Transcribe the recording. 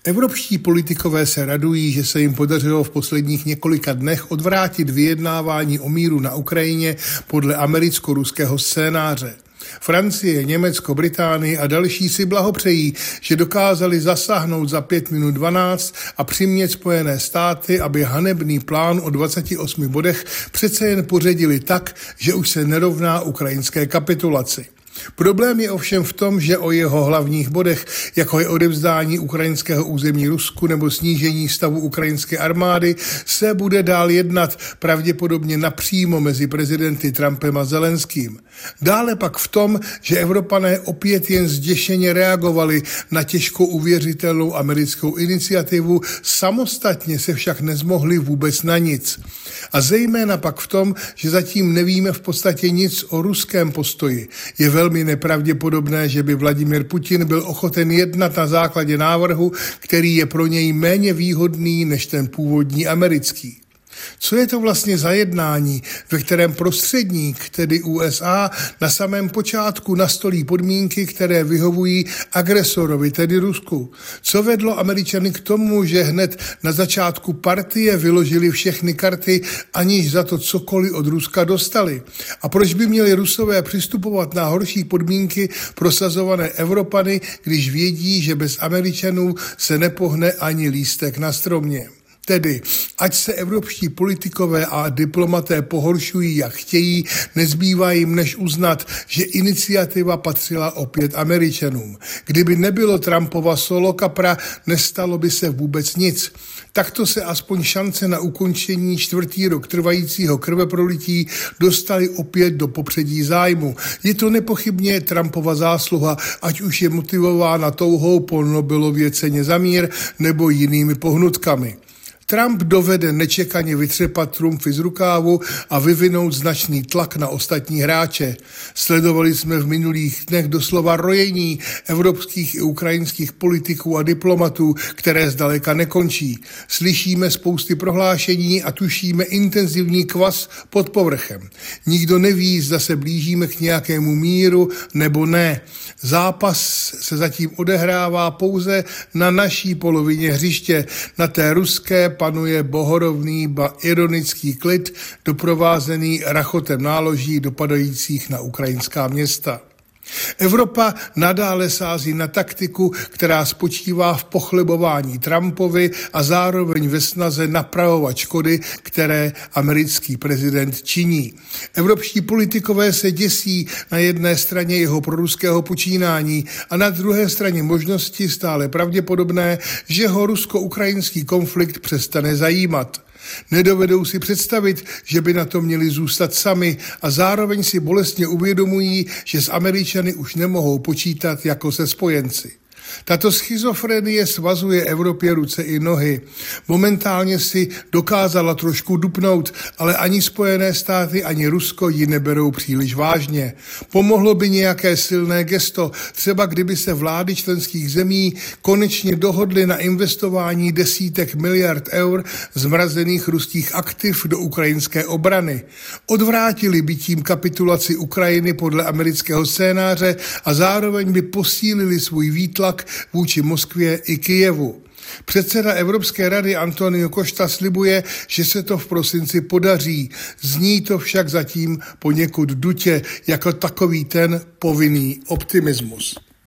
Evropští politikové se radují, že se jim podařilo v posledních několika dnech odvrátit vyjednávání o míru na Ukrajině podle americko-ruského scénáře. Francie, Německo, Británie a další si blahopřejí, že dokázali zasáhnout za 5 minut 12 a přimět Spojené státy, aby hanebný plán o 28 bodech přece jen poředili tak, že už se nerovná ukrajinské kapitulaci. Problém je ovšem v tom, že o jeho hlavních bodech, jako je odevzdání ukrajinského území Rusku nebo snížení stavu ukrajinské armády, se bude dál jednat pravděpodobně napřímo mezi prezidenty Trumpem a Zelenským. Dále pak v tom, že Evropané opět jen zděšeně reagovali na těžko uvěřitelnou americkou iniciativu, samostatně se však nezmohli vůbec na nic. A zejména pak v tom, že zatím nevíme v podstatě nic o ruském postoji. Je velmi nepravděpodobné, že by Vladimír Putin byl ochoten jednat na základě návrhu, který je pro něj méně výhodný než ten původní americký. Co je to vlastně za jednání, ve kterém prostředník, tedy USA, na samém počátku nastolí podmínky, které vyhovují agresorovi, tedy Rusku? Co vedlo Američany k tomu, že hned na začátku partie vyložili všechny karty, aniž za to cokoliv od Ruska dostali? A proč by měli Rusové přistupovat na horší podmínky prosazované Evropany, když vědí, že bez Američanů se nepohne ani lístek na stromě? Tedy, ať se evropští politikové a diplomaté pohoršují, jak chtějí, nezbývá jim než uznat, že iniciativa patřila opět Američanům. Kdyby nebylo Trumpova solo kapra, nestalo by se vůbec nic. Takto se aspoň šance na ukončení 4. rok trvajícího krveprolití dostali opět do popředí zájmu. Je to nepochybně Trumpova zásluha, ať už je motivována touhou po Nobelově ceně za mír nebo jinými pohnutkami. Trump dovede nečekaně vytřepat trumfy z rukávu a vyvinout značný tlak na ostatní hráče. Sledovali jsme v minulých dnech doslova rojení evropských i ukrajinských politiků a diplomatů, které zdaleka nekončí. Slyšíme spousty prohlášení a tušíme intenzivní kvas pod povrchem. Nikdo neví, zda se blížíme k nějakému míru nebo ne. Zápas se zatím odehrává pouze na naší polovině hřiště, na té ruské panuje bohorovný ba ironický klid, doprovázený rachotem náloží dopadajících na ukrajinská města. Evropa nadále sází na taktiku, která spočívá v pochlebování Trumpovi a zároveň ve snaze napravovat škody, které americký prezident činí. Evropští politikové se děsí na jedné straně jeho proruského počínání a na druhé straně možnosti stále pravděpodobné, že ho rusko-ukrajinský konflikt přestane zajímat. Nedovedou si představit, že by na to měli zůstat sami a zároveň si bolestně uvědomují, že s Američany už nemohou počítat jako se spojenci. Tato schizofrenie svazuje Evropě ruce i nohy. Momentálně si dokázala trošku dupnout, ale ani Spojené státy, ani Rusko ji neberou příliš vážně. Pomohlo by nějaké silné gesto, třeba kdyby se vlády členských zemí konečně dohodly na investování desítek miliard eur zmrazených ruských aktiv do ukrajinské obrany. Odvrátili by tím kapitulaci Ukrajiny podle amerického scénáře a zároveň by posílili svůj výtlak vůči Moskvě i Kyjevu. Předseda Evropské rady Antonio Costa slibuje, že se to v prosinci podaří. Zní to však zatím poněkud dutě, jako takový ten povinný optimismus.